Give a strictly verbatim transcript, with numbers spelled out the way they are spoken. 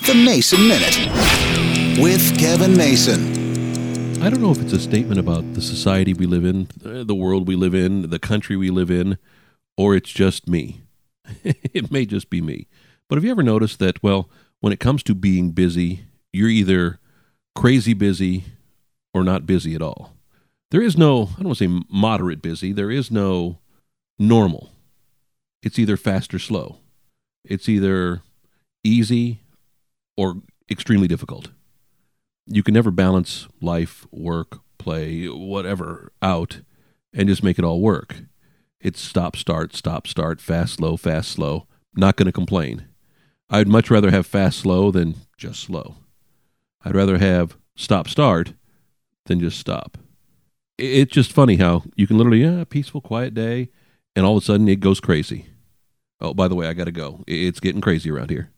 The Mason Minute with Kevin Mason. I don't know if it's a statement about the society we live in, the world we live in, the country we live in, or it's just me. It may just be me. But have you ever noticed that, well, when it comes to being busy, you're either crazy busy or not busy at all? There is no, I don't want to say moderate busy, there is no normal. It's either fast or slow. It's either easy or extremely difficult. You can never balance life, work, play, whatever out and just make it all work. It's stop, start, stop, start, fast, slow, fast, slow. Not going to complain. I'd much rather have fast, slow than just slow. I'd rather have stop, start than just stop. It's just funny how you can literally, yeah, peaceful, quiet day, and all of a sudden it goes crazy. Oh, by the way, I got to go. It's getting crazy around here.